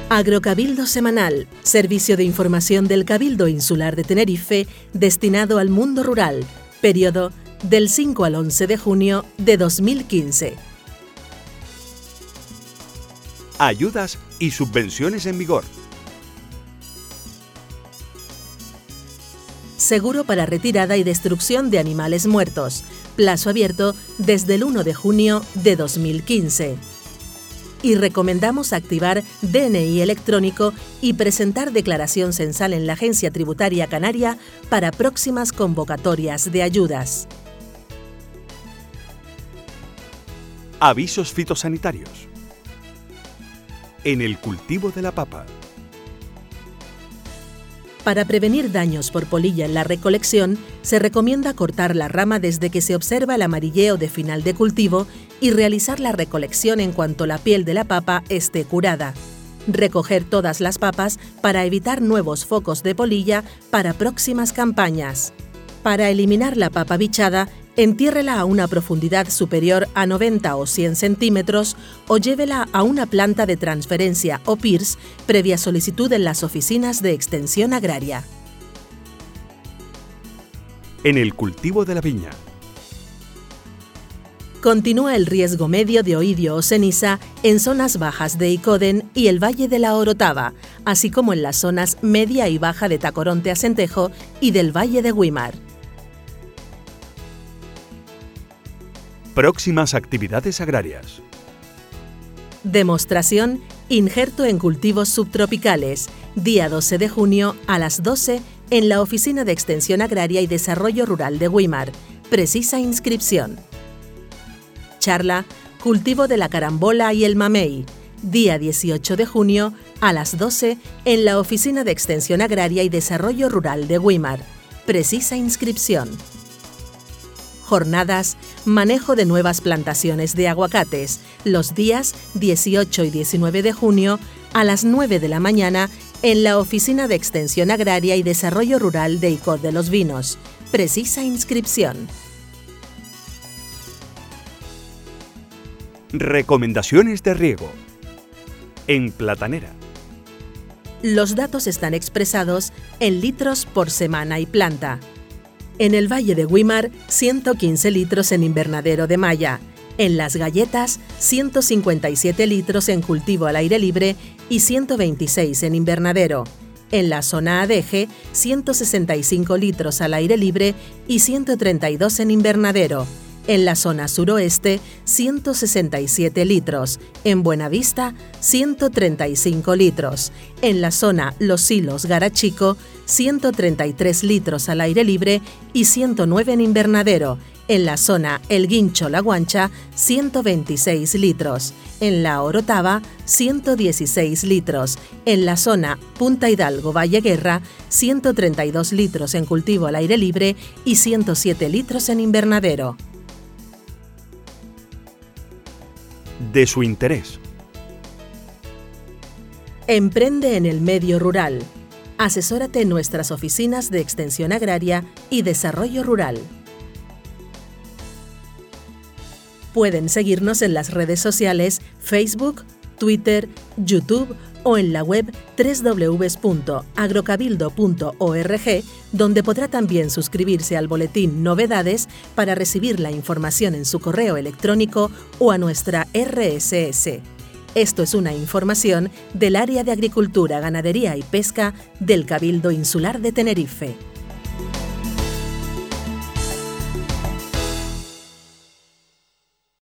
Agrocabildo Semanal, servicio de información del Cabildo Insular de Tenerife destinado al mundo rural, periodo del 5 al 11 de junio de 2015. Ayudas y subvenciones en vigor. Seguro para retirada y destrucción de animales muertos. Plazo abierto desde el 1 de junio de 2015. Y recomendamos activar DNI electrónico y presentar declaración censal en la Agencia Tributaria Canaria para próximas convocatorias de ayudas. Avisos fitosanitarios. En el cultivo de la papa. Para prevenir daños por polilla en la recolección, se recomienda cortar la rama desde que se observa el amarilleo de final de cultivo y realizar la recolección en cuanto la piel de la papa esté curada. Recoger todas las papas para evitar nuevos focos de polilla para próximas campañas. Para eliminar la papa bichada, entiérrela a una profundidad superior a 90 o 100 centímetros o llévela a una planta de transferencia o PIRS previa solicitud en las oficinas de Extensión Agraria. En el cultivo de la viña. Continúa el riesgo medio de oidio o ceniza en zonas bajas de Icoden y el Valle de la Orotava, así como en las zonas media y baja de Tacoronte Acentejo y del Valle de Güímar. Próximas actividades agrarias. Demostración injerto en cultivos subtropicales, día 12 de junio a las 12 en la Oficina de Extensión Agraria y Desarrollo Rural de Güímar. Precisa inscripción. Charla Cultivo de la carambola y el mamey, día 18 de junio a las 12 en la Oficina de Extensión Agraria y Desarrollo Rural de Güímar. Precisa inscripción. Jornadas Manejo de nuevas plantaciones de aguacates, los días 18 y 19 de junio a las 9 de la mañana en la Oficina de Extensión Agraria y Desarrollo Rural de Icod de los Vinos. Precisa inscripción. Recomendaciones de riego. En Platanera. Los datos están expresados en litros por semana y planta. En el Valle de Güímar, 115 litros en invernadero de malla. En Las Galletas, 157 litros en cultivo al aire libre y 126 en invernadero. En la zona Adeje, 165 litros al aire libre y 132 en invernadero. En la zona suroeste, 167 litros. En Buenavista, 135 litros. En la zona Los Silos Garachico, 133 litros al aire libre y 109 en invernadero. En la zona El Guincho La Guancha, 126 litros. En la Orotava, 116 litros. En la zona Punta Hidalgo Valle Guerra, 132 litros en cultivo al aire libre y 107 litros en invernadero. De su interés. Emprende en el medio rural. Asesórate en nuestras oficinas de Extensión Agraria y Desarrollo Rural. Pueden seguirnos en las redes sociales Facebook, Twitter, YouTube o en la web www.agrocabildo.org, donde podrá también suscribirse al boletín Novedades para recibir la información en su correo electrónico o a nuestra RSS. Esto es una información del Área de Agricultura, Ganadería y Pesca del Cabildo Insular de Tenerife.